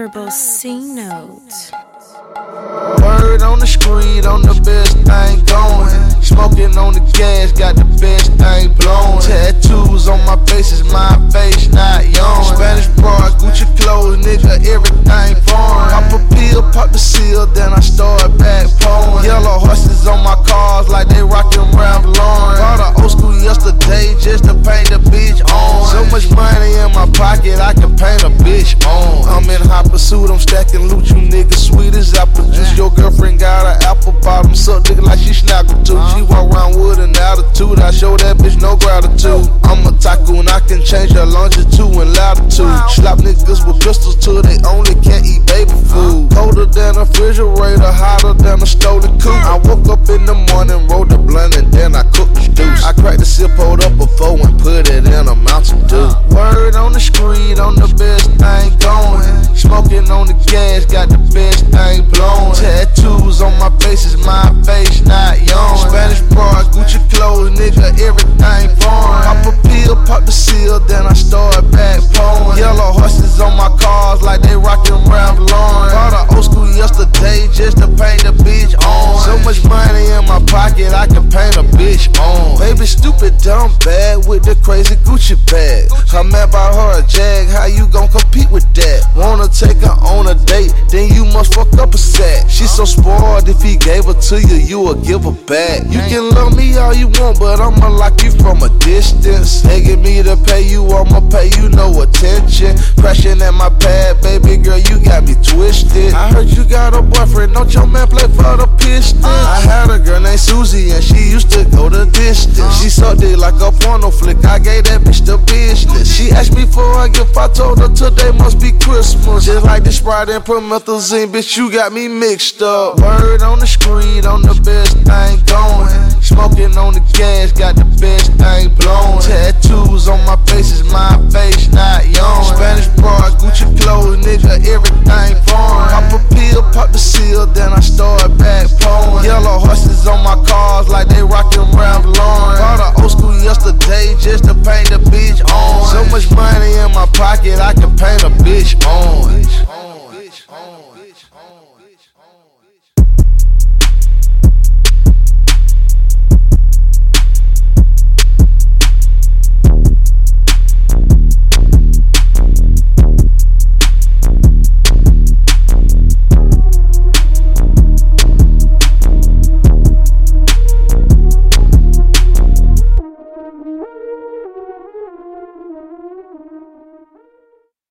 Honorable C Note. Word on the street, on the best thing going. Smoking on the gas, got the best thing blowing. Tattoos on my face is my face, not yours. Spanish bras, Gucci clothes, nigga, everything foreign. Pop a pill, pop the seal, then I start back pouring. Yellow horses on my cars like they rockin' Ralph Lauren. Bought a old school yesterday just to paint the bitch on. So much money in my pocket, I can paint a bitch on. I'm in hot pursuit, I'm stacking loot, you niggas sweet as apple juice. Your girlfriend got an apple bottom, suck nigga like she snaggle too. She walk around with an attitude, I show that bitch no gratitude. I'm a tycoon, I can change her longitude and latitude. Slap niggas with pistols till they only can't eat baby food. Colder than a refrigerator, hotter than a stolen coupe. I woke up in the morning, rolled the blunt and then I cooked the deuce. I cracked the sip, hold up before and put it in a Mountain Dew. Word on the street, on the best thing going. Smoking on the gas, got the best thing blowing. Tattoos on my face is my face, not yours. Spanish bras, Gucci clothes, nigga, everything foreign. Pop a pill, pop the seal, then I start back pouring. Yellow horses on my cars like they rockin' Ralph Lauren. Bought a old school yesterday just to paint the bitch on. So much money in my pocket, I can paint a bitch on. Baby stupid, dumb, bad with the crazy Gucci bag. I'm mad about her a jag, how you gon' compete with that? Wanna take her on a date, then you must fuck up a sack. She so spoiled, if he gave her to you, you will give her back. You can love me all you want, but I'ma like you from a distance. Begging me to pay you, I'ma pay you no attention. Crashing at my pad, baby girl, you got me twisted. I heard you got a boyfriend, don't your man play for the Pistons? I had a girl named Susie and she used to go the distance. She sucked it like a porno flick, I gave that bitch the business. She asked me for a gift, I told her today must be Christmas. Just like the Sprite and promethazine, bitch, you got me mixed up. Word on the street, on the best thing going. Smoking on the gas, got the best thing blowing. Tattoos on my face is my face, not yours. Spanish bras, Gucci clothes, nigga, everything foreign. Pop a pill, pop the seal, then I start back pouring. Yellow horses on my cars like they rockin' Ralph Lauren. Bought a old school yesterday just to paint the bitch on.